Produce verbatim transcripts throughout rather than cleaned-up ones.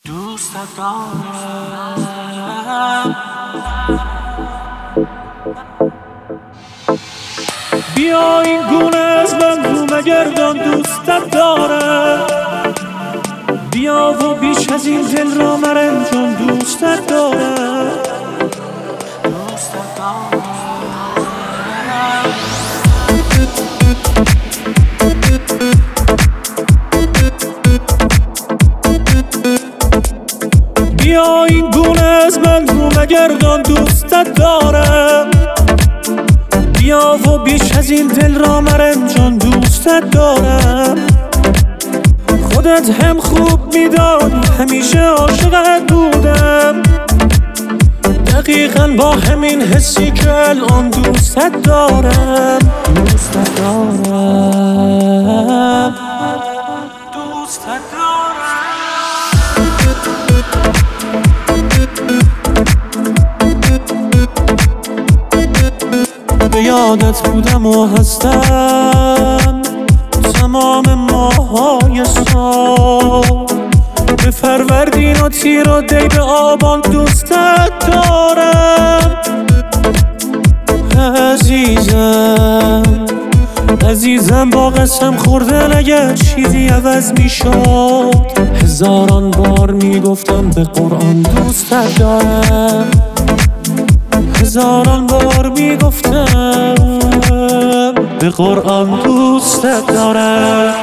دوست دارم. بیا این گونه از من رو مگردان، دوستت دارم. بیا و بیش از این دل را مرنجان، دوستت دارم. دوستت دارم. بیا این گونه از من رو مگردان، دوستت دارم. بیا و بیش از این دل را مرنجان، دوستت دارم. خودت هم خوب میدانی همیشه عاشقت بودم، دقیقاً با همین حسی که الان دوستت دارم. دوستت دارم. دوستت دارم. به یادت بودم و هستم تمام ماهای سال، به فروردین و تیر و دی به آبان، دوستت دارم. عزیزم عزیزم با قسم خوردن اگر چیزی عوض می شد، هزاران بار می گفتم به قرآن دوستت دارم. هزاران بار می گفتم به قرآن دوستت دارم.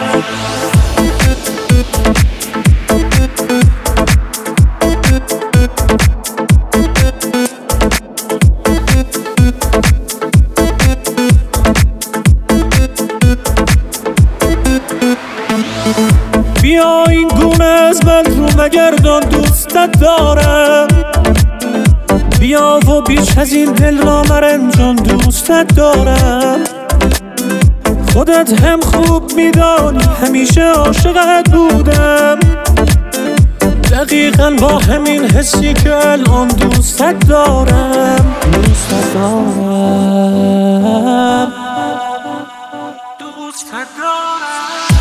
بیا این گونه از من رو مگردان، دوستت دارم. بیا و بیش از این دل را مرنجان، دوستت دارم. خودت هم خوب میدانی همیشه عاشقت بودم، دقیقاً با همین حسی که الان دوستت دارم. دوستت دارم. دوستت دارم.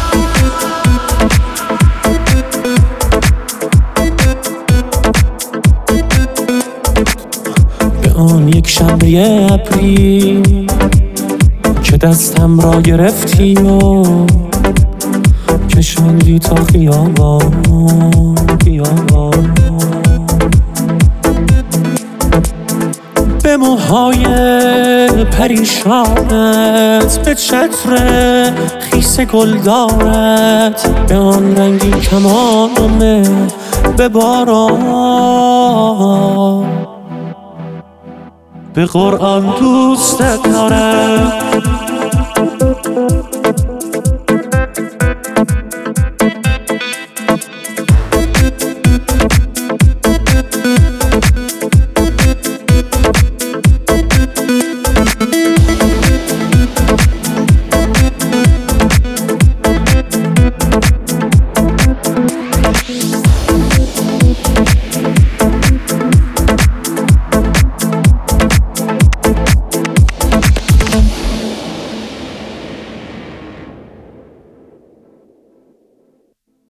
آن یک شنبه اپریل که دستم را گرفتی و کشاندی تا خیابان خیابان، به موهای پریشانت، به چتر خیس گلدارت، به آن رنگی کمانه به باران، به قرآن دوستت دارم.